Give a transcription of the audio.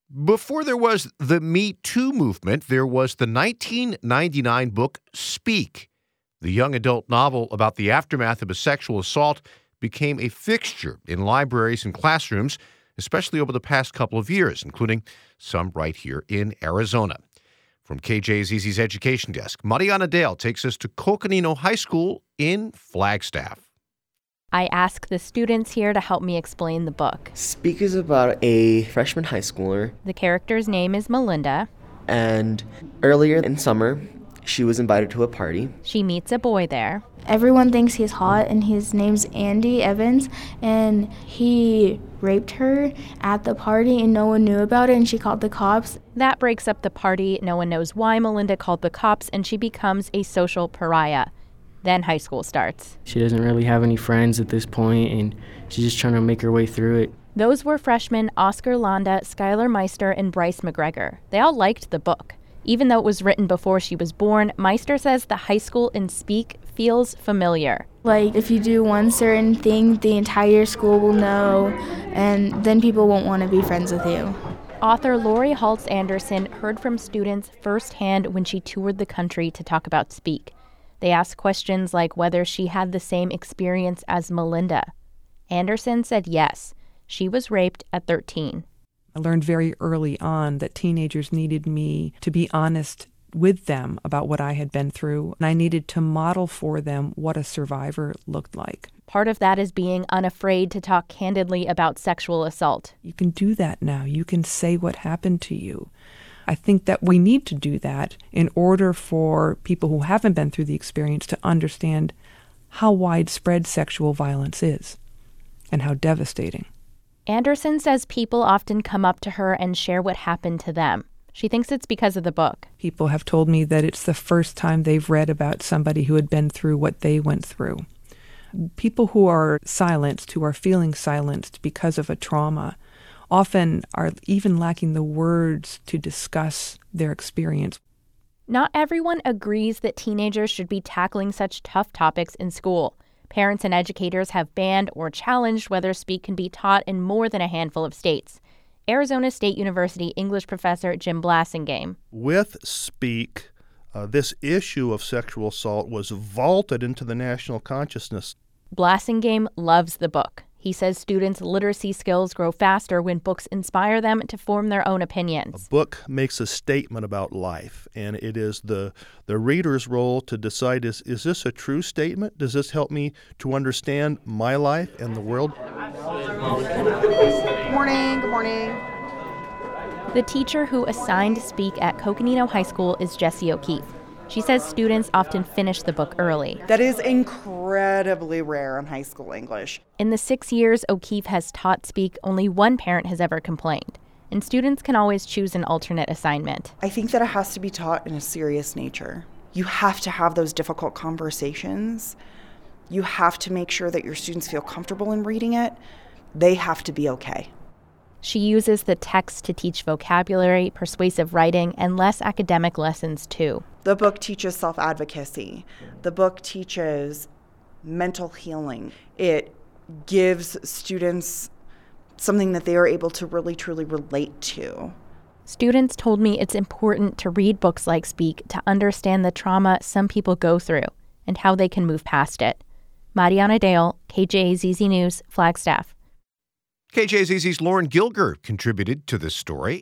Before there was the Me Too movement, there was the 1999 book Speak. The young adult novel about the aftermath of a sexual assault became a fixture in libraries and classrooms, especially over the past couple of years, including some right here in Arizona. From KJZZ's Education Desk, Mariana Dale takes us to Coconino High School in Flagstaff. I ask the students here to help me explain the book. Speak is about a freshman high schooler. The character's name is Melinda. And earlier in summer, she was invited to a party. She meets a boy there. Everyone thinks he's hot, and his name's Andy Evans, and he raped her at the party, and no one knew about it, and she called the cops. That breaks up the party. No one knows why Melinda called the cops, and she becomes a social pariah. Then high school starts. She doesn't really have any friends at this point, and she's just trying to make her way through it. Those were freshmen Oscar Landa, Skylar Meister, and Bryce McGregor. They all liked the book. Even though it was written before she was born, Meister says the high school in Speak feels familiar. Like, if you do one certain thing, the entire school will know, and then people won't want to be friends with you. Author Lori Haltz Anderson heard from students firsthand when she toured the country to talk about Speak. They asked questions like whether she had the same experience as Melinda. Anderson said yes. She was raped at 13. I learned very early on that teenagers needed me to be honest with them about what I had been through, and I needed to model for them what a survivor looked like. Part of that is being unafraid to talk candidly about sexual assault. You can do that now. You can say what happened to you. I think that we need to do that in order for people who haven't been through the experience to understand how widespread sexual violence is and how devastating. Anderson says people often come up to her and share what happened to them. She thinks it's because of the book. People have told me that it's the first time they've read about somebody who had been through what they went through. People who are silenced, who are feeling silenced because of a trauma, often are even lacking the words to discuss their experience. Not everyone agrees that teenagers should be tackling such tough topics in school. Parents and educators have banned or challenged whether Speak can be taught in more than a handful of states. Arizona State University English professor Jim Blasingame. With Speak, this issue of sexual assault was vaulted into the national consciousness. Blasingame loves the book. He says students' literacy skills grow faster when books inspire them to form their own opinions. A book makes a statement about life, and it is the reader's role to decide, is this a true statement? Does this help me to understand my life and the world? Good morning. The teacher who assigned Speak at Coconino High School is Jessie O'Keefe. She says students often finish the book early. That is incredibly rare in high school English. In the 6 years O'Keefe has taught Speak, only one parent has ever complained. And students can always choose an alternate assignment. I think that it has to be taught in a serious nature. You have to have those difficult conversations. You have to make sure that your students feel comfortable in reading it. They have to be okay. She uses the text to teach vocabulary, persuasive writing, and less academic lessons, too. The book teaches self-advocacy. The book teaches mental healing. It gives students something that they are able to really, truly relate to. Students told me it's important to read books like Speak to understand the trauma some people go through and how they can move past it. Mariana Dale, KJZZ News, Flagstaff. KJZZ's Lauren Gilger contributed to this story.